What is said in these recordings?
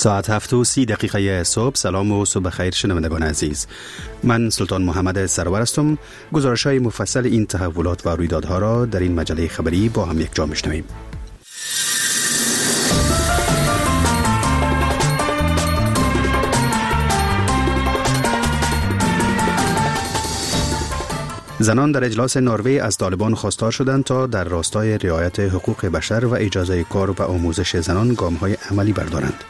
ساعت 7:30 صبح. سلام و صبح خیر شنوندگان عزیز. من سلطان محمد سرور هستم. گزارش‌های مفصل این تحولات و رویدادها را در این مجله خبری با هم یک جا میشنویم. زنان در اجلاس نروژ از طالبان خواستار شدند تا در راستای رعایت حقوق بشر و اجازه کار و آموزش زنان گام‌های عملی بردارند.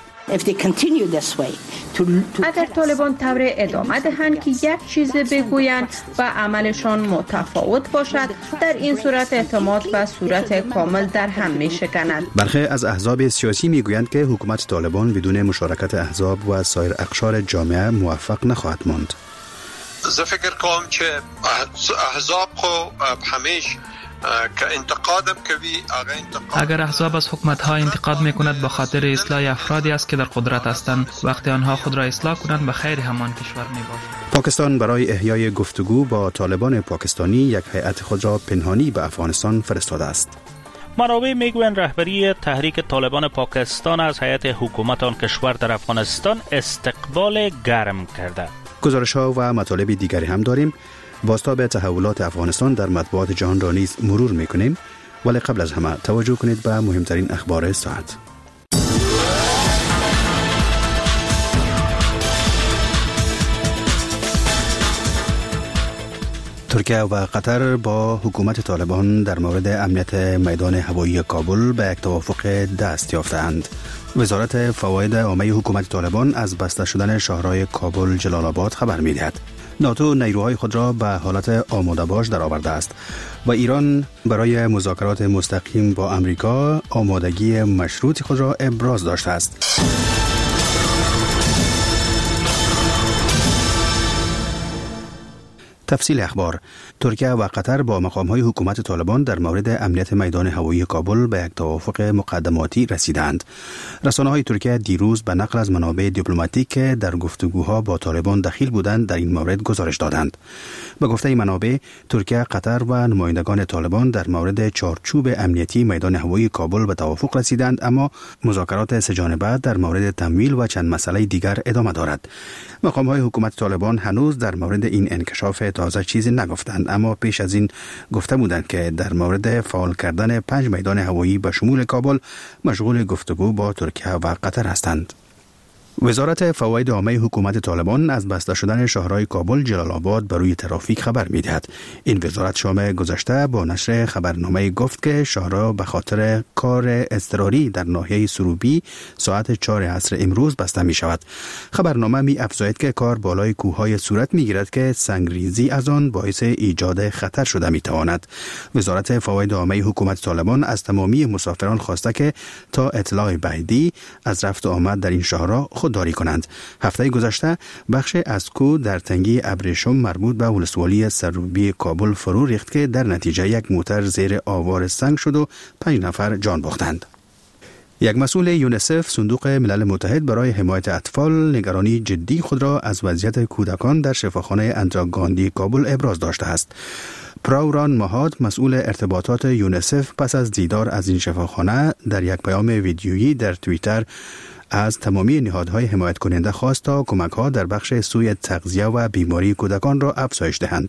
اگر طالبان طور ادامه دهند که یک چیز بگویند و عملشان متفاوت باشد، در این صورت اعتماد و صورت کامل در هم می شکند. برخی از احزاب سیاسی می گویند که حکومت طالبان بدون مشارکت احزاب و سایر اقشار جامعه موفق نخواهد ماند. زه فکر کوم چې احزاب خو همیشه که انتقادم کوي اگر احزاب از حکومت‌ها انتقاد می‌کند به خاطر اصلاح افرادی است که در قدرت هستند، وقتی آنها خود را اصلاح کنند به خیر همان کشور میباشد. پاکستان برای احیای گفتگو با طالبان پاکستانی یک هیئت خود را پنهانی به افغانستان فرستاده است. منابع میگویند رهبری تحریک طالبان پاکستان از هیئت حکومت آن کشور در افغانستان استقبال گرم کرده. گزارش‌ها و مطالب دیگری هم داریم. بازتاب تحولات افغانستان در مطبوعات جهان را نیز مرور می‌کنیم، ولی قبل از همه توجه کنید به مهمترین اخبار ساعت. ترکیه و قطر با حکومت طالبان در مورد امنیت میدان هوایی کابل به یک توافق دست یافتند. وزارت فواید عامه حکومت طالبان از بسته شدن شهرهای کابل جلال آباد خبر می‌دهد. ناتو نیروهای خود را به حالت آماده باش در آورده است و ایران برای مذاکرات مستقیم با امریکا آمادگی مشروط خود را ابراز داشته است. تفصیل اخبار. ترکیه و قطر با مقام‌های حکومت طالبان در مورد امنیت میدان هوایی کابل به یک توافق مقدماتی رسیدند. رسانه‌های ترکیه دیروز به نقل از منابع دیپلماتیک که در گفتگوها با طالبان دخیل بودند در این مورد گزارش دادند. به گفته منابع، ترکیه، قطر و نمایندگان طالبان در مورد چارچوب امنیتی میدان هوایی کابل به توافق رسیدند، اما مذاکرات سه‌جانبه در مورد تمویل و چند مسئله دیگر ادامه دارد. مقام‌های حکومت طالبان هنوز در مورد این انکشاف تازه چیزی نگفتند، اما پیش از این گفته بودند که در مورد فعال کردن 5 میدان هوایی به شمول کابل مشغول گفتگو با ترکیه و قطر هستند. وزارت فواید عامه حکومت طالبان از بسته شدن شهرهای کابل جلال آباد بر روی ترافیک خبر می‌دهد. این وزارت شام گذشته با نشر خبرنامه گفت که شهرها به خاطر کار اضطراری در ناحیه سروبی ساعت 4 عصر امروز بسته می شود. خبرنامه می افزاید که کار بالای کوههای صورت می گیرد که سنگریزی از آن باعث ایجاد خطر شده می تواند. وزارت فواید عامه حکومت طالبان از تمامی مسافران خواسته که تا اطلاع بعدی از رفت و آمد در این شهرها خودداری کنند. هفته گذشته بخش از کوه در تنگی ابریشم مربوط به ولسوالی سروبی کابل فرو ریخت که در نتیجه یک موتر زیر آوار سنگ شد و 5 نفر جان باختند. یک مسئول یونیسف صندوق ملل متحد برای حمایت اطفال نگرانی جدی خود را از وضعیت کودکان در شفاخانه اندرا گاندی کابل ابراز داشته است. پراوران مهاد مسئول ارتباطات یونیسف پس از دیدار از این شفاخانه در یک پیام ویدیویی در توییتر از تمامی نهادهای حمایت کننده خواست تا کمک‌ها در بخش سوی تغذیه و بیماری کودکان را افزایش دهند.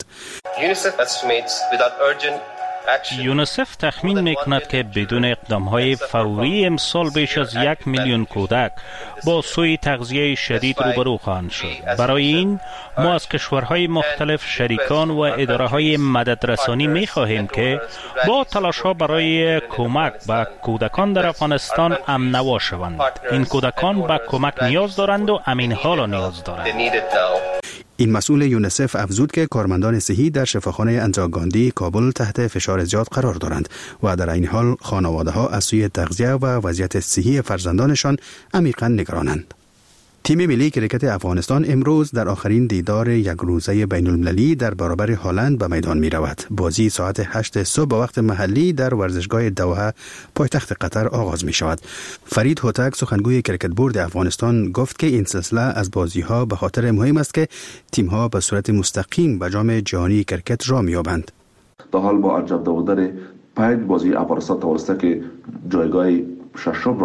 یونیسف تخمین می‌کند که بدون اقدام‌های فوری امسال بیش از 1 میلیون کودک با سوء تغذیه شدید روبرو خواهند شد. برای این ما از کشورهای مختلف شریکان و اداره‌های مددرسانی می‌خواهیم که با تلاش‌ها برای کمک به کودکان در افغانستان امن‌نوا شوند. این کودکان به کمک نیاز دارند و همین حالا نیاز دارند. این مسئول یونیسف افزود که کارمندان صحی در شفاخانه اندرا گاندی کابل تحت فشار زیاد قرار دارند و در این حال خانواده‌ها از سوی تغذیه و وضعیت صحی فرزندانشان عمیقاً نگرانند. تیم ملی کریکت افغانستان امروز در آخرین دیدار یک روزه بین المللی در برابر هالند به میدان می رود. بازی ساعت 8 صبح به وقت محلی در ورزشگاه دوحه پایتخت قطر آغاز می شود. فرید هوتک سخنگوی کریکت بورد افغانستان گفت که این سلسله از بازی ها به خاطر مهم است که تیم ها به صورت مستقیم به جام جهانی کریکت را می یابند. در حال با انجام دادن 5 بازی افغانستان توانسته که جایگاه ششم را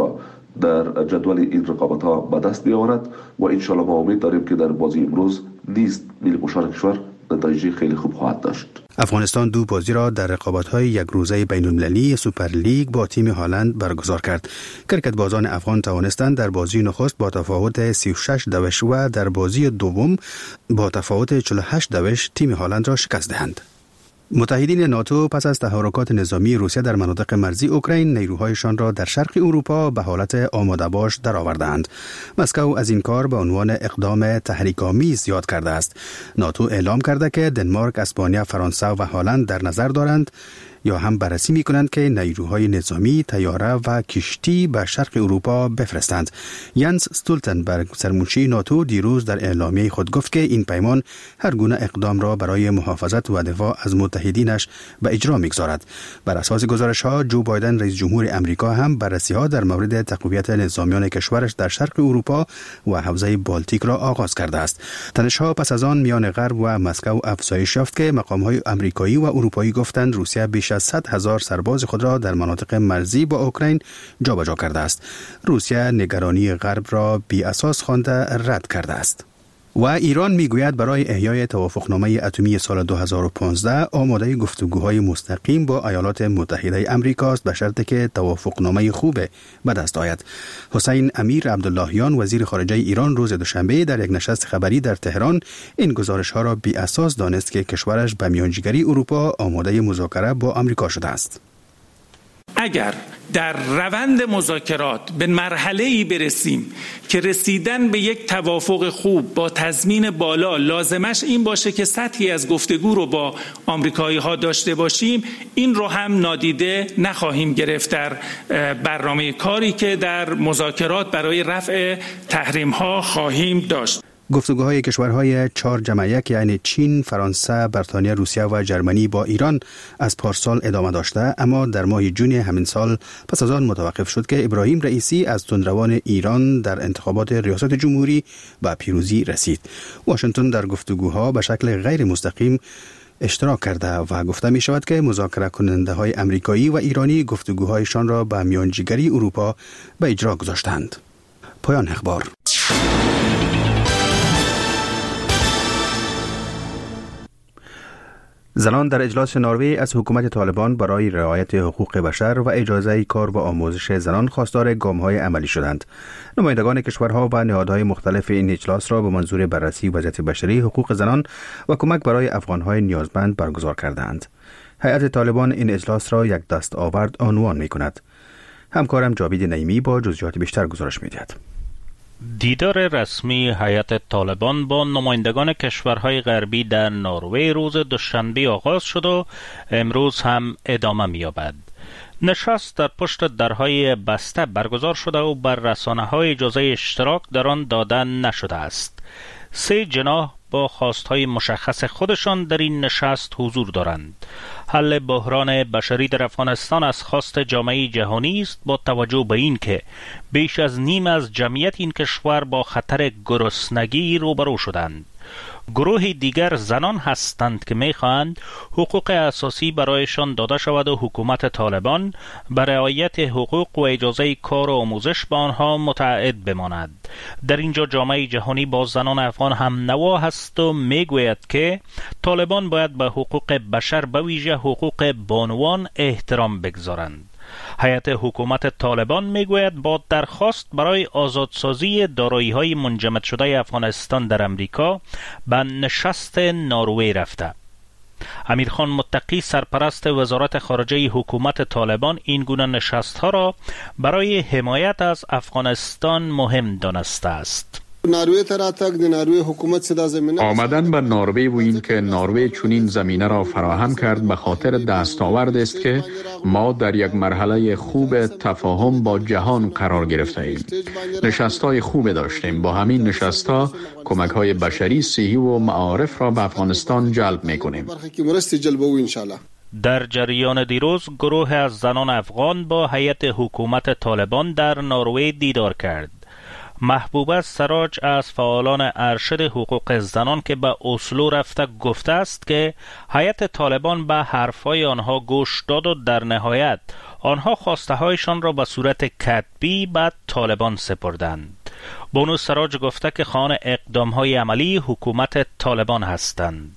در جدول این رقابت‌ها به دست بیاورد و انشالله ما امید داریم که در بازی امروز نیز ملی پوشان کشور نتایج خیلی خوب خواهد داشت. افغانستان دو بازی را در رقابت‌های یک روزه بین‌المللی سوپر لیگ با تیم هالند برگزار کرد. کرکت بازان افغان توانستند در بازی نخست با تفاوت 36 دوش و در بازی دوم با تفاوت 48 دوش تیم هالند را شکست دهند. متحدین ناتو پس از تحرکات نظامی روسیه در مناطق مرزی اوکراین نیروهایشان را در شرق اروپا به حالت آماده باش درآوردند. مسکو از این کار به عنوان اقدام تحریک‌آمیز یاد کرده است. ناتو اعلام کرده که دنمارک، اسپانیا، فرانسه و هلند در نظر دارند یا هم بررسی می کنند که نیروهای نظامی، طیاره و کشتی به شرق اروپا بفرستند. ینس استولتنبرگ سرمنشی ناتو دیروز در اعلامیه خود گفت که این پیمان هر گونه اقدام را برای محافظت و دفاع از متحدینش به اجرا می‌گذارد. بر اساس گزارش‌ها جو بایدن رئیس جمهور امریکا هم بررسی‌ها در مورد تقویت نظامیان کشورش در شرق اروپا و حوزه بالتیک را آغاز کرده است. تنش‌ها پس از آن میان غرب و مسکو افزایش یافت که مقام‌های آمریکایی و اروپایی گفتند روسیه بیش از 100,000 سرباز خود را در مناطق مرزی با اوکراین جابجا کرده است. روسیه نگرانی غرب را بی اساس خوانده رد کرده است. و ایران میگوید برای احیای توافقنامه اتمی سال 2015 آماده گفتگوهای مستقیم با ایالات متحده امریکا است به شرطی که توافقنامه خوب به دست آید. حسین امیر عبداللهیان وزیر خارجه ایران روز دوشنبه در یک نشست خبری در تهران این گزارش ها را بی اساس دانست که کشورش به میانجیگری اروپا آماده مذاکره با آمریکا شده است. اگر در روند مذاکرات به مرحله‌ای برسیم که رسیدن به یک توافق خوب با تضمین بالا لازمش این باشه که سطحی از گفتگو رو با آمریکایی‌ها داشته باشیم، این رو هم نادیده نخواهیم گرفت در برنامه کاری که در مذاکرات برای رفع تحریم‌ها خواهیم داشت. گفتگوهای کشورهای 4+1 یعنی چین، فرانسه، بریتانیا، روسیه و جرمنی با ایران از پارسال ادامه داشته، اما در ماه جون همین سال پس از آن متوقف شد که ابراهیم رئیسی از تندروان ایران در انتخابات ریاست جمهوری به پیروزی رسید. واشنگتن در گفتگوها به شکل غیر مستقیم اشتراک کرده و گفته می شود که مذاکره کننده های امریکایی و ایرانی گفتگوهایشان را به میانجیگری اروپا به اجرا گذاشتند. پایان اخبار. زنان در اجلاس نروژ از حکومت طالبان برای رعایت حقوق بشر و اجازه کار و آموزش زنان خواستار گام‌های عملی شدند. نمایندگان کشورها و نهادهای مختلف این اجلاس را به منظور بررسی وضعیت بشری، حقوق زنان و کمک برای افغان‌های نیازمند برگزار کردند. هیئت طالبان این اجلاس را یک دستاورد عنوان می‌کند. همکارم جاوید نعیمی با جزئیات بیشتر گزارش می‌دهد. دیدار رسمی هیئت طالبان با نمایندگان کشورهای غربی در نروژ روز دوشنبه آغاز شد و امروز هم ادامه می‌یابد. نشست در پشت درهای بسته برگزار شده و بر رسانه‌های اجازه اشتراک در آن داده نشده است. 3 جناح با خواستهای مشخص خودشان در این نشست حضور دارند. حل بحران بشری در افغانستان از خواست جامعه جهانی است با توجه به این که بیش از نیم از جمعیت این کشور با خطر گرسنگی روبرو شدند. گروه دیگر زنان هستند که می‌خواهند حقوق اساسی برایشان داده شود و حکومت طالبان بر رعایت حقوق و اجازه کار و آموزش به آنها متعهد بماند. در اینجا جامعه جهانی با زنان افغان هم نوا هست و میگوید که طالبان باید به حقوق بشر به ویژه حقوق بانوان احترام بگذارند. هیئت حکومت طالبان میگوید با درخواست برای آزادسازی دارایی‌های منجمد شده افغانستان در امریکا به نشست نروژ رفته. امیرخان متقی سرپرست وزارت خارجه حکومت طالبان این گونه نشست‌ها را برای حمایت از افغانستان مهم دانسته است. آمدن به نروژ و این که نروژ چنین زمینه را فراهم کرد به خاطر دستاورد است که ما در یک مرحله خوب تفاهم با جهان قرار گرفته ایم. نشست‌های خوب داشتیم. با همین نشست‌ها کمک‌های بشری، صحی و معارف را به افغانستان جلب می‌کنیم. در جریان دیروز گروه از زنان افغان با هیئت حکومت طالبان در نروژ دیدار کرد. محبوبه سراج از فعالان ارشد حقوق زنان که به اسلو رفته گفته است که هیئت طالبان به حرفهای آنها گوش داد و در نهایت آنها خواسته هایشان را به صورت کتبی به طالبان سپردند. بانو سراج گفته که خواهان اقدام های عملی حکومت طالبان هستند.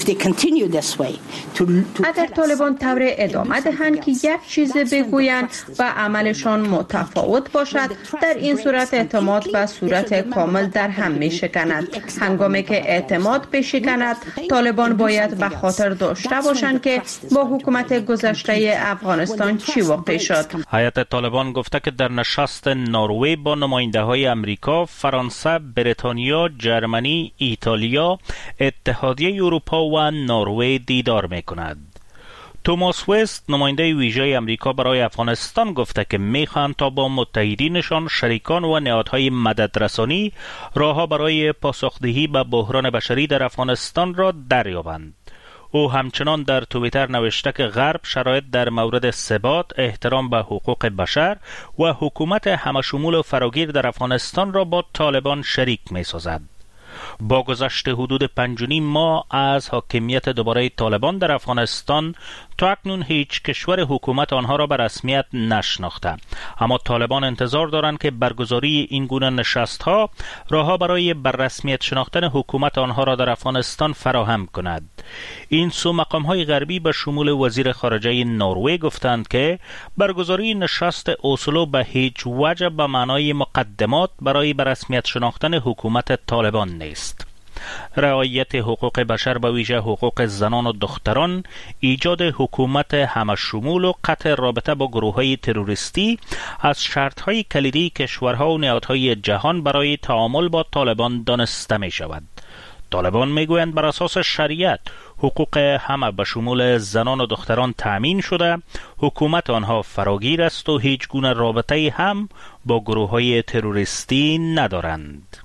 اگر طالبان طور ادامه دهند که یک چیز بگویند و عملشان متفاوت باشد، در این صورت اعتماد به صورت کامل در هم می شکند. هنگامی که اعتماد بشکند، طالبان باید به خاطر داشته باشند که با حکومت گذشته افغانستان چی واقع شد. هیئت طالبان گفته که در نشست نروژ با نماینده های امریکا، فرانسه، بریتانیا، جرمنی، ایتالیا، اتحادیه اروپا و نروژ دیدار می‌کند. توماس وست نماینده ویژه امریکا برای افغانستان گفته که می‌خواهند تا با متحدینشان، شریکان و نهادهای مددرسانی راه‌ها برای پاسخدهی به بحران بشری در افغانستان را دریابند. او همچنان در توییتر نوشته که غرب شرایط در مورد ثبات، احترام به حقوق بشر و حکومت همشمول و فراگیر در افغانستان را با طالبان شریک می‌سازد. با گذشت حدود 5.5 ماه از حاکمیت دوباره طالبان در افغانستان، تا اکنون هیچ کشور حکومت آنها را به رسمیت نشناخته، اما طالبان انتظار دارند که برگزاری این گونه نشست‌ها راه‌ها برای بر رسمیت شناختن حکومت آنها را در افغانستان فراهم کند. این سو مقام‌های غربی به شمول وزیر خارجه نروژ گفتند که برگزاری نشست اسلو به هیچ وجه به معنای مقدمات برای بر رسمیت شناختن حکومت طالبان نیست. رعایت حقوق بشر به ویژه حقوق زنان و دختران، ایجاد حکومت همشمول و قطع رابطه با گروه‌های تروریستی از شرط‌های کلیدی کشورها و نهادهای جهان برای تعامل با طالبان دانسته می‌شود. طالبان میگویند بر اساس شریعت حقوق همه به شمول زنان و دختران تأمین شده، حکومت آنها فراگیر است و هیچ گونه رابطه‌ای هم با گروه‌های تروریستی ندارند.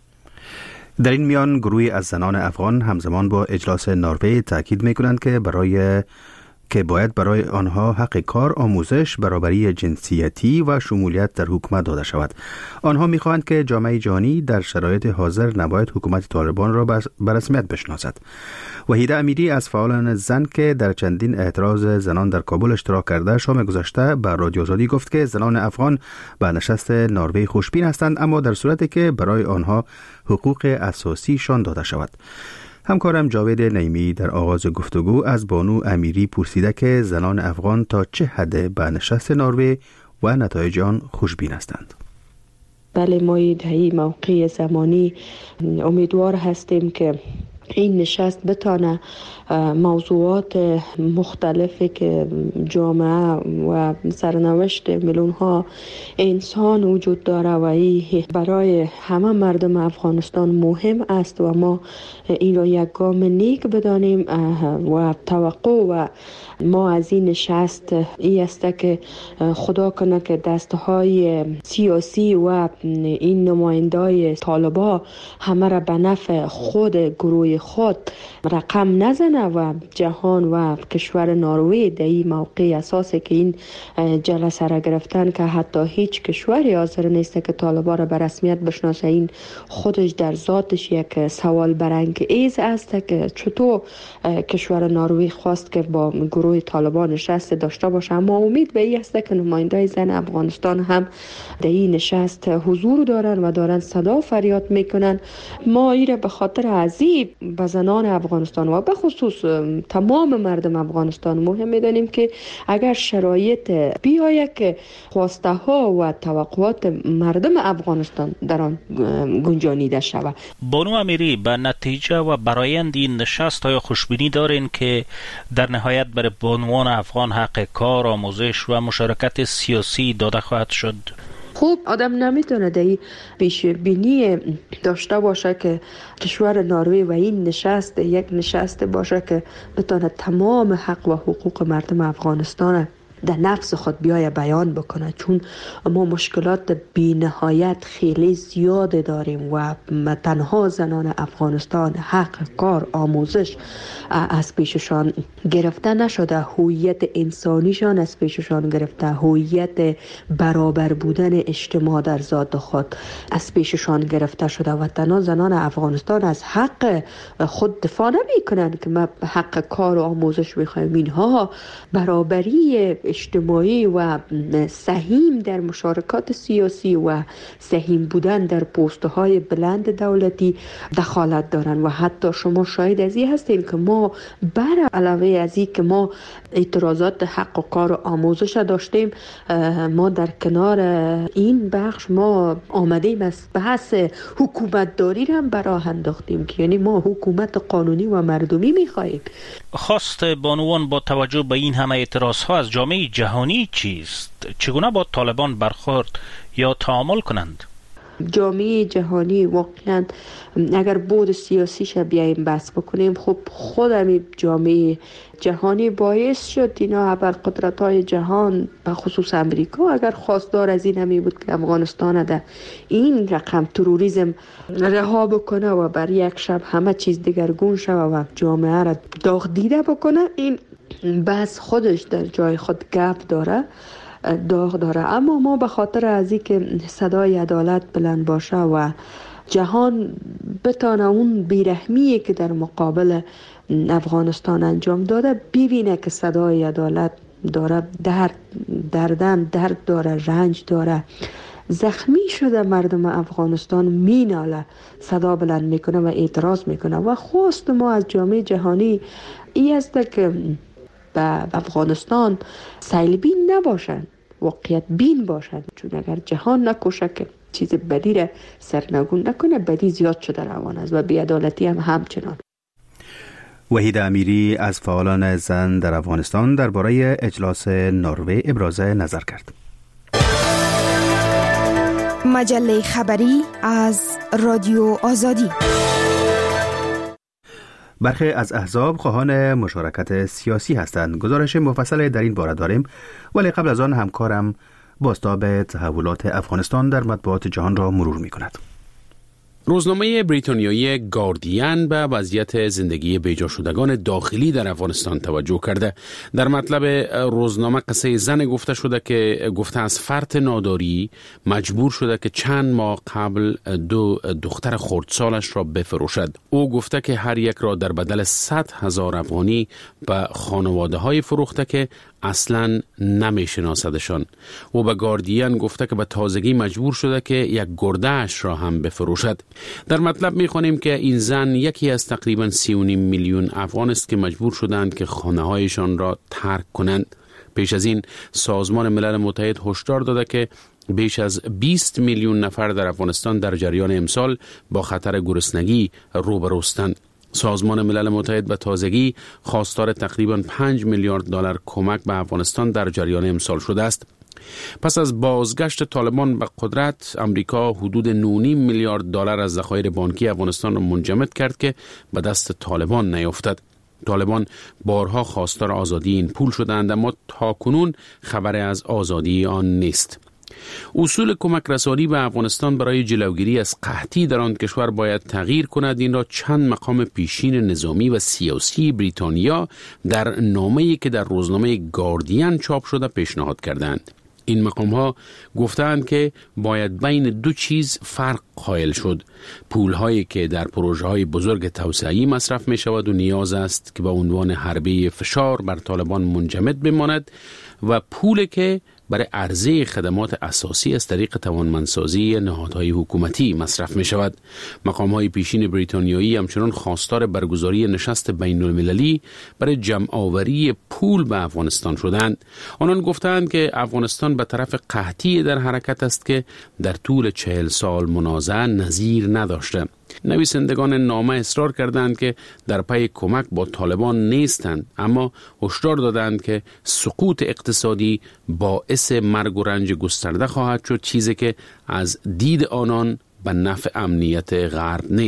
در این میان گروهی از زنان افغان همزمان با اجلاس نروژ تاکید می‌کنند که باید برای آنها حق کار، آموزش، برابری جنسیتی و شمولیت در حکومت داده شود. آنها می‌خواهند که جامعه جهانی در شرایط حاضر نباید حکومت طالبان را به رسمیت بشناسد. وحیده امیری از فعالان زن که در چندین اعتراض زنان در کابل اشتراک کرده شام گذشته به رادیو آزادی گفت که زنان افغان به نشست نروژ خوشبین هستند، اما در صورتی که برای آنها حقوق اساسیشان داده شود. همکارم جاوید نعیمی در آغاز گفتگو از بانو امیری پرسیده که زنان افغان تا چه حد به نشست نروژ و نتایج آن خوشبین هستند. بله، ما در موقع زمانی امیدوار هستیم که این نشست بتانه موضوعات مختلفی که جامعه و سرنوشت میلیون ها انسان وجود داره و این برای همه مردم افغانستان مهم است و ما این را یک گام نیک بدانیم و توقع و ما از این نشست این است که خدا کنه که دستهای سیاسی و این نمایندای طالبا همه را به نفع خود گروه خود رقم نزنه و جهان و کشور نروژ در این موقع اساسه که این جلسه را گرفتن که حتی هیچ کشوری حاضر نیست که طالبان را به رسمیت بشناسه. این خودش در ذاتش یک سوال برانگیز است که چطور کشور نروژ خواست که با گروه طالبان نشست داشته باشه. اما امید به این است که نمایندای زن افغانستان هم در این نشست حضور دارن و دارن صدا فریاد میکنن. ما این را به خاطر عزیب به زنان افغانستان و به خصوص تمام مردم افغانستان مهم میدانیم که اگر شرایط بیاید که خواسته ها و توقعات مردم افغانستان در آن گنجانیده شود. بانو امیری، به نتیجه و برآیند این نشست های خوشبینی دارین که در نهایت برای بانوان افغان حق کار، آموزش و مشارکت سیاسی داده خواهد شد؟ خوب، آدم نمیتونه در پیش بینی داشته باشه که کشور نروژ و این نشست یک نشست باشه که بتونه تمام حق و حقوق مردم افغانستان در نفس خود بیای بیان بکنه، چون ما مشکلات بی نهایت خیلی زیاد داریم و تنها زنان افغانستان حق کار آموزش از پیششان گرفته نشده، هویت انسانیشان از پیششان گرفته، هویت برابر بودن اجتماع در ذات خود از پیششان گرفته شده و تنها زنان افغانستان از حق خود دفاع نمی کنند که ما حق کار و آموزش میخوایم. اینها برابری اجتماعی و سهیم در مشارکات سیاسی و سهیم بودن در پست‌های بلند دولتی دخالت دارن و حتی شما شاهد از این هستین که ما بر علاوه از این که ما اعتراضات حق و کار و آموزش داشتیم، ما در کنار این بخش ما آمدیم از بحث حکومت داری را براه انداختیم که یعنی ما حکومت قانونی و مردمی میخواهیم. خواست بانوان با توجه به این همه اعتراضها از جامعه جهانی چیست؟ چگونه با طالبان برخورد یا تعامل کنند؟ جامعه جهانی واقعا اگر بود سیاسیش بیاییم بحث بکنیم، خب خود همین جامعه جهانی باعث شد اینا ابرقدرت‌های جهان به خصوص امریکا اگر خواستار از این همی بود که افغانستان در این رقم تروریسم رها بکنه و بر یک شب همه چیز دگرگون شود و جامعه را داغ دیده بکنه، این بحث خودش در جای خود گپ داره، داغ داره. اما ما به خاطر از این که صدای عدالت بلند باشه و جهان بتانه اون بیرحمیه که در مقابل افغانستان انجام داده ببینه که صدای عدالت داره، درد داره، رنج داره، زخمی شده مردم افغانستان میناله، صدا بلند میکنه و اعتراض میکنه و خواست ما از جامعه جهانی این است که به افغانستان سیلبین نباشند، واقعیت بین باشند، چون اگر جهان نکوشه که چیز بدی را سرنگون نکنه، بدی زیاد شده روان است و بی‌عدالتی هم همچنان. وحید امیری از فعالان زن در افغانستان درباره اجلاس نروژ ابراز نظر کرد. مجله خبری از رادیو آزادی. برخی از احزاب خواهان مشارکت سیاسی هستند. گزارش مفصل در این باره داریم، ولی قبل از آن همکارم بازتاب تحولات افغانستان در مطبوعات جهان را مرور می کند. روزنامه بریتانیایی گاردین به وضعیت زندگی بیجا شدگان داخلی در افغانستان توجه کرده. در مطلب روزنامه قصه زن گفته شده که گفته از فرط ناداری مجبور شده که چند ماه قبل 2 دختر خردسالش را بفروشد. او گفته که هر یک را در بدل 100,000 افغانی به خانواده های فروخته که اصلاً نمیشناسدشان. او به گاردین گفته که به تازگی مجبور شده که یک گرده اش را هم بفروشد. در مطلب می‌خوانیم که این زن یکی از تقریباً 3.5 میلیون افغان است که مجبور شدند که خانه‌هایشان را ترک کنند. پیش از این سازمان ملل متحد هشدار داده که بیش از 20 میلیون نفر در افغانستان در جریان امسال با خطر گرسنگی روبروستند. سازمان ملل متحد به تازگی خواستار تقریباً 5 میلیارد دلار کمک به افغانستان در جریان امسال شده است. پس از بازگشت طالبان به قدرت، امریکا حدود 9.5 میلیارد دلار از ذخایر بانکی افغانستان را منجمد کرد که به دست طالبان نیفتد. طالبان بارها خواستار آزادی این پول شدند، اما تاکنون خبری از آزادی آن نیست. اصول کمک رسانی به افغانستان برای جلوگیری از قحطی در آن کشور باید تغییر کند. این را چند مقام پیشین نظامی و سیاسی بریتانیا در نامه‌ای که در روزنامه گاردین چاپ شده پیشنهاد کردند. این مقام ها گفتند که باید بین دو چیز فرق قائل شد: پولهایی که در پروژه های بزرگ توسعه‌ای مصرف می شود و نیاز است که به عنوان حربه فشار بر طالبان منجمد بماند، و پولی که برای عرضه خدمات اساسی از طریق توانمندسازی نهادهای حکومتی مصرف می شود. مقام‌های پیشین بریتانیایی همچنان خواستار برگزاری نشست بین المللی برای جمع آوری پول به افغانستان شدند. آنان گفتند که افغانستان به طرف قحطی در حرکت است که در طول 40 سال منازعه نظیر نداشته. نویسندگان نامه اصرار کردند که در پی کمک با طالبان نیستند، اما هشدار دادند که سقوط اقتصادی باعث مرگ و رنج گسترده خواهد شد، چیزی که از دید آنان به نفع امنیت غرب نیست.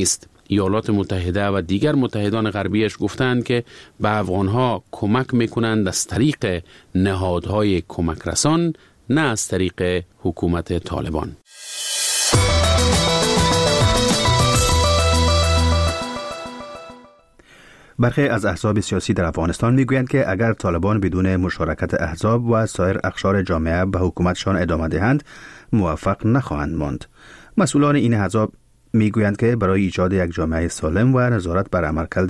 ایالات متحده و دیگر متحدان غربیش گفتند که به افغانها کمک میکنند از طریق نهادهای کمک رسان، نه از طریق حکومت طالبان. برخی از احزاب سیاسی در افغانستان میگویند که اگر طالبان بدون مشارکت احزاب و سایر اقشار جامعه به حکومتشان ادامه دهند موفق نخواهند ماند. مسئولان این احزاب میگویند که برای ایجاد یک جامعه سالم و نظارت بر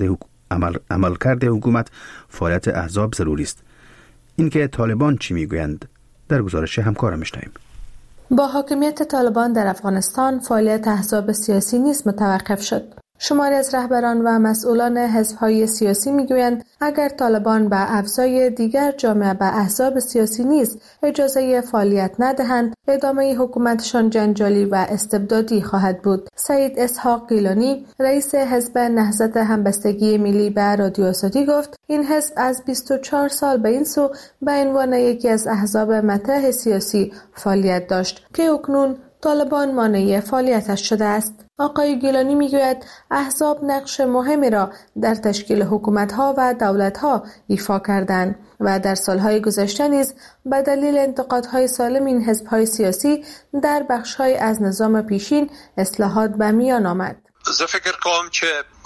عملکرد حکومت فعالیت احزاب ضروری است. اینکه طالبان چی میگویند در گزارش همکارم میشنویم. با حاکمیت طالبان در افغانستان فعالیت احزاب سیاسی نیز متوقف شد. شماری از رهبران و مسئولان حزب‌های سیاسی میگویند اگر طالبان به افزای دیگر جامعه به احزاب سیاسی نیز اجازه فعالیت ندهند، ادامه حکومتشان جنجالی و استبدادی خواهد بود. سید اسحاق گیلانی، رئیس حزب نهضت همبستگی ملی به رادیو آزادی گفت این حزب از 24 سال به این سو به عنوان یکی از احزاب مطرح سیاسی فعالیت داشت که اکنون طالبان مانع فعالیتش شده است. آقای گیلانی میگوید احزاب نقش مهمی را در تشکیل حکومت‌ها و دولت‌ها ایفا کردند و در سالهای گذشته نیز به دلیل انتقادهای سالم این حزب‌های سیاسی در بخش‌های از نظام پیشین اصلاحات به میان آمد. زه فکر کوم چې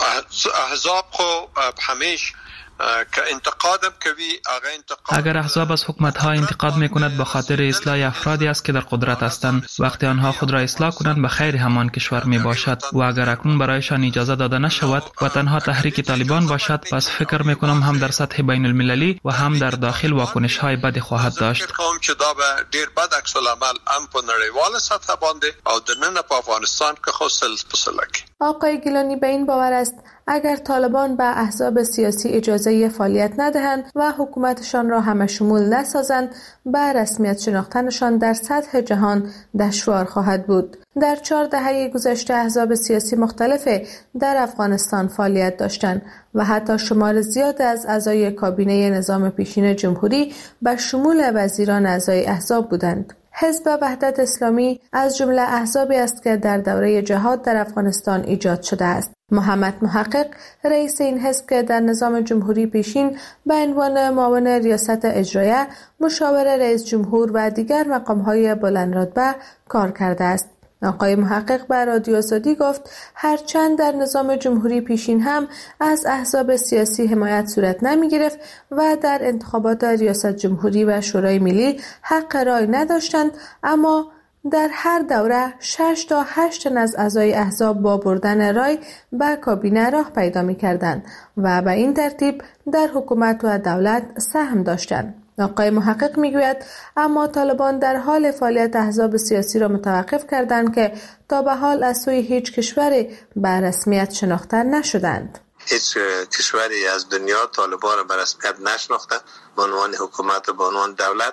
احزاب خو همیشه که انتقادم کوي اگر احزاب از حکومت‌ها انتقاد می‌کند به خاطر اصلاح افرادی است که در قدرت هستند. وقتی آنها خود را اصلاح کنند به خیر همان کشور میباشد و اگر اکنون برایشان اجازه داده نشود و تنها تحریک طالبان باشد، پس فکر می‌کنم هم در سطح بین المللی و هم در داخل واکنش‌های بدی خواهد داشت. فکر کوم چې دا به ډیر بد عکس العمل هم په نړیواله سطح باندې او د نن په افغانستان کې خو سلسله کې. آقای گیلانی به این باور است اگر طالبان به احزاب سیاسی اجازه فعالیت ندهند و حکومتشان را همه شمول نسازند، به رسمیت شناختنشان در سطح جهان دشوار خواهد بود. در 4 دهه گذشته احزاب سیاسی مختلف در افغانستان فعالیت داشتند و حتی شمار زیاد از اعضای کابینه نظام پیشین جمهوری به شمول وزیران اعضای احزاب بودند. حزب وحدت اسلامی از جمله احزابی است که در دوره جهاد در افغانستان ایجاد شده است. محمد محقق، رئیس این حزب که در نظام جمهوری پیشین به عنوان معاون ریاست اجرایه، مشاور رئیس جمهور و دیگر مقام‌های بلندرتبه کار کرده است. آقای محقق به رادیو آزادی گفت هرچند در نظام جمهوری پیشین هم از احزاب سیاسی حمایت صورت نمی گرفت و در انتخابات ریاست جمهوری و شورای ملی حق رای نداشتند، اما در هر دوره 6 تا 8 تن از اعضای احزاب با بردن رای به کابینه راه پیدا می کردند و به این ترتیب در حکومت و دولت سهم داشتند. آقای محقق میگوید اما طالبان در حال فعالیت احزاب سیاسی را متوقف کردند که تا به حال از سوی هیچ کشوری به رسمیت شناخته نشدند. هیچ کشوری از دنیا طالبان را به رسمیت نشناخته به عنوان حکومت و به عنوان دولت.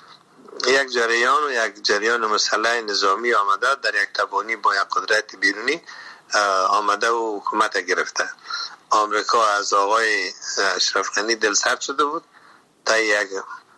یک جریان مسلح نظامی آمده در یک تبانی با یک قدرت بیرونی آمده و حکومت گرفته. آمریکا از آقای اشرف غنی دلسرد شده بود تا یک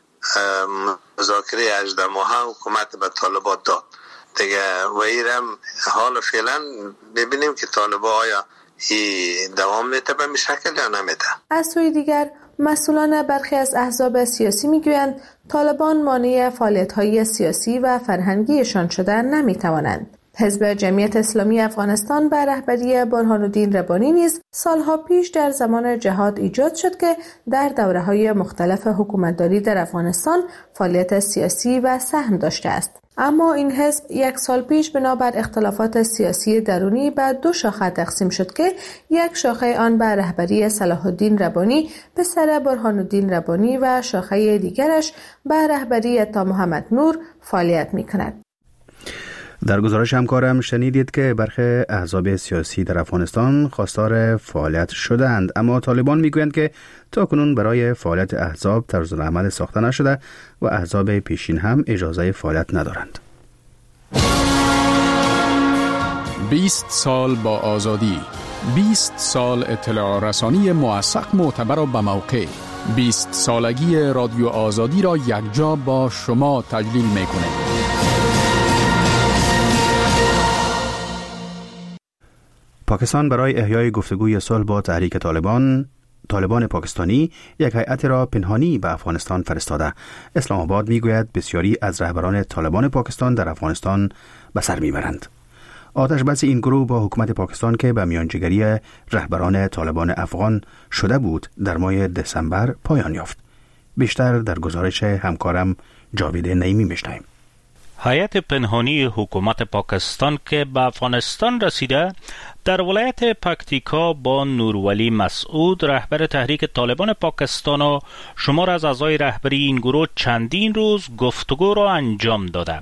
مذاکره 18 ماهه حکومت به طالبان داد دیگه و ایرم حال فعلا ببینیم که طالبان آیا دوام میته به این شکل یا نمیته. از سوی دیگر مسئولان برخی از احزاب سیاسی میگویند طالبان مانع فعالیت‌های سیاسی و فرهنگیشان شدن نمیتوانند. حزب جمعیت اسلامی افغانستان به رهبری برهان‌الدین ربانی نیز سالها پیش در زمان جهاد ایجاد شد که در دوره‌های مختلف حکومتداری در افغانستان فعالیت سیاسی و سهم داشته است. اما این حزب 1 سال پیش بنابر اختلافات سیاسی درونی به 2 شاخه تقسیم شد که یک شاخه آن به رهبری صلاح الدین ربانی پسر برهان‌الدین ربانی و شاخه دیگرش به رهبری عطا محمد نور فعالیت می‌کند. در گزارش همکارم شنیدید که برخی احزاب سیاسی در افغانستان خواستار فعالیت شدند، اما طالبان میگویند که تاکنون برای فعالیت احزاب طرزالعمل ساخته نشده و احزاب پیشین هم اجازه فعالیت ندارند. 20 سال با آزادی، 20 سال اطلاع رسانی موثق، معتبر و به موقع. 20 سالگی رادیو آزادی را یکجا با شما تجلیل می‌کنیم. پاکستان برای احیای گفتگوی صلح با تحریک طالبان پاکستانی یک هیئت را پنهانی به افغانستان فرستاده. اسلام آباد میگوید بسیاری از رهبران طالبان پاکستان در افغانستان به سر میبرند. آتش بس این گروه با حکومت پاکستان که به میانجیگری رهبران طالبان افغان شده بود در ماه دسامبر پایان یافت. بیشتر در گزارش همکارم جاوید نعیمی میشنویم. هیئت پنهانی حکومت پاکستان که به افغانستان رسیده در ولایت پکتیکا با نورولی مسعود رهبر تحریک طالبان پاکستان و شمار از اعضای رهبری این گروه چندین روز گفتگو را انجام داده.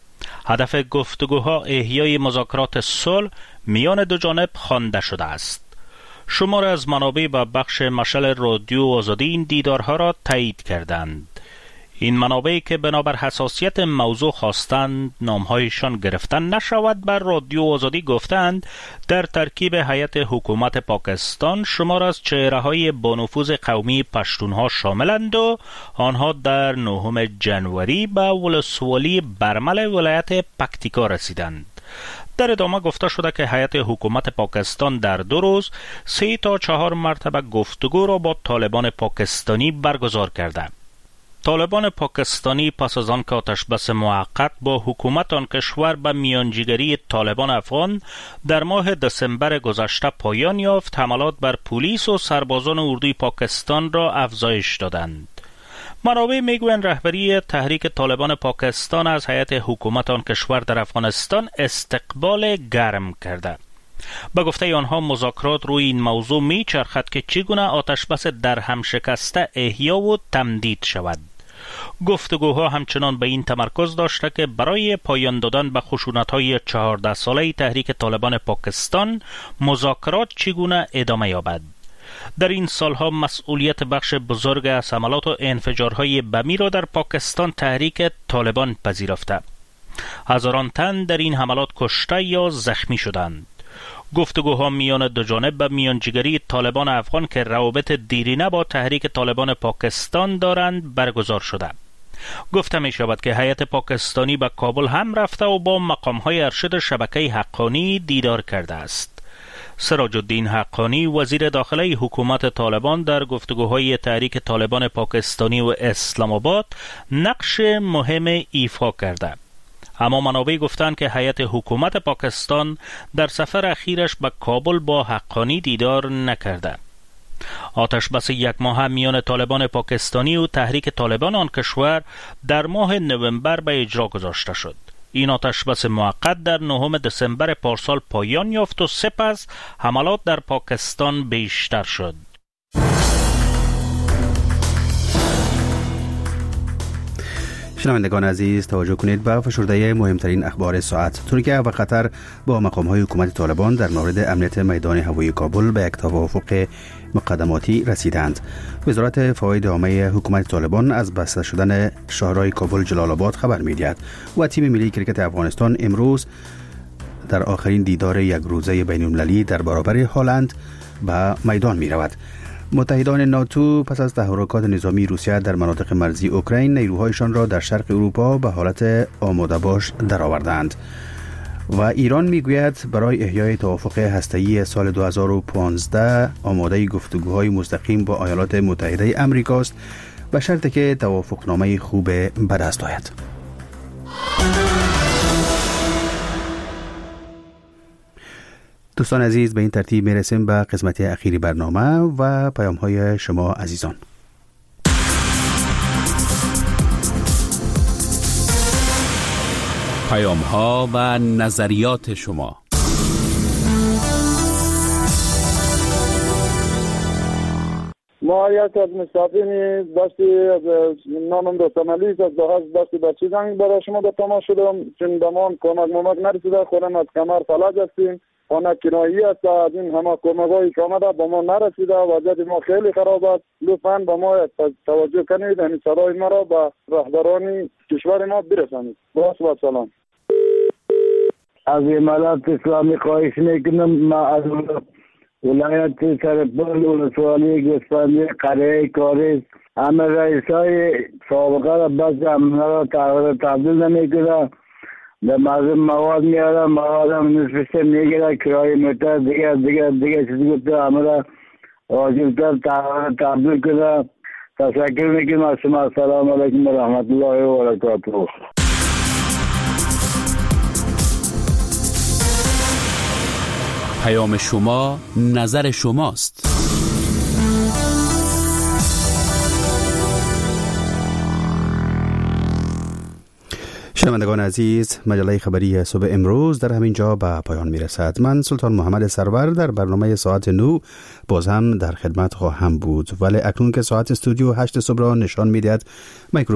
هدف گفتگوها احیای مذاکرات صلح میان دو جانب خوانده شده است. شمار از منابع و بخش مشعل رادیو آزادی این دیدارها را تایید کردند. این منابعی که بنابر حساسیت موضوع خواستند نامهایشان گرفتن نشود بر رادیو آزادی گفتند در ترکیب هیئت حکومت پاکستان شمار از چهره‌های با نفوذ قومی پشتونها شاملند و آنها در 9 جنوری به ولسوالی برمل ولایت پکتیکا رسیدند. در ادامه گفته شده که هیئت حکومت پاکستان در 2 روز 3 تا 4 مرتبه گفتگو را با طالبان پاکستانی برگزار کرده. طالبان پاکستانی پس از آن که آتشبس موقت با حکومت آن کشور به میانجیگری طالبان افغان در ماه دسامبر گذشته پایان یافت، حملات بر پلیس و سربازان اردوی پاکستان را افزایش دادند. منابع میگویند رهبری تحریک طالبان پاکستان از هیئت حکومت آن کشور در افغانستان استقبال گرم کرده. به گفته آنها مذاکرات روی این موضوع میچرخد که چگونه آتشبس در هم شکسته احیا و تمدید شود. گفتگوها همچنان به این تمرکز داشته که برای پایان دادن به خشونت‌های 14 ساله تحریک طالبان پاکستان مذاکرات چگونه ادامه یابد. در این سالها مسئولیت بخش بزرگ از حملات و انفجارهای بمی را در پاکستان تحریک طالبان پذیرفته. هزاران تن در این حملات کشته یا زخمی شدند. گفتگوها میان دو جانب به میانجیگری طالبان افغان که روابط دیرینه با تحریک طالبان پاکستان دارند برگزار شده. گفته می شود که هیئت پاکستانی به کابل هم رفته و با مقام‌های ارشد شبکه حقانی دیدار کرده است. سراج الدین حقانی وزیر داخلی حکومت طالبان در گفتگوهای تحریک طالبان پاکستانی و اسلام آباد نقش مهم ایفا کرده. اما منابع گفتند که هیئت حکومت پاکستان در سفر اخیرش به کابل با حقانی دیدار نکرده. آتش بس 1 ماه میان طالبان پاکستانی و تحریک طالبان آن کشور در ماه نوامبر به اجرا گذاشته شد. این آتش بس موقت در 9 دسامبر پارسال پایان یافت و سپس حملات در پاکستان بیشتر شد. شنوندگان عزیز توجه کنید به فشرده مهمترین اخبار ساعت. ترکیه و قطر با مقام‌های حکومت طالبان در مورد امنیت میدان هوایی کابل به یک توافق مقدماتی رسیدند. وزارت فواید عامه حکومت طالبان از بسته شدن شهرهای کابل جلال آباد خبر می‌دهد و تیم ملی کرکت افغانستان امروز در آخرین دیدار یک روزه بین‌المللی در برابر هلند به میدان می‌رود. متحدان ناتو پس از تحرکات نظامی روسیه در مناطق مرزی اوکراین نیروهایشان را در شرق اروپا به حالت آماده باش درآوردند و ایران میگوید برای احیای توافق هسته‌ای سال 2015 آماده گفتگوهای مستقیم با ایالات متحده آمریکاست به شرطی که توافقنامه خوب به دست آید. دوستان عزیز به این ترتیب میرسیم به قسمت اخیری برنامه و پیام های شما عزیزان. پیام ها و نظریات شما. ما یک از مسافرین دستی نامم رو تمالی از دستی بچی زنگ برای شما به تماس شدم چون دمان کمک نرسیده خودم از کمر فلج هستیم خانه کنایی است از این همه کمک‌هایی که آمده به ما نرسیده وضعیت ما خیلی خراب است لطفاً به ما توجه کنید این صدای ما را به رهبران کشور ما برسانید. باز و سلام. از امارات اسلامی خواهش میکنم ما از ولایت سرپل ولسوالی گوسفندی قریه کاریز همه رئیسای سابقه را بس امنا را تحویل نمیکنه. در مردم مواد میارم، مواد هم نصفش میگیره، کرایه موتر دیگه چیزی گفته همه واجبتر تبدیل کنه. تشکر میکنم از شما. السلام علیکم و رحمت الله و برکاته. پیام شما نظر شماست. شنوندگان عزیز، مجله خبری صبح امروز در همین جا به پایان میرسد. من سلطان محمد سرور در برنامه ساعت 9 باز هم در خدمت خواهم بود، ولی اکنون که ساعت استودیو 8 صبح را نشان میدهد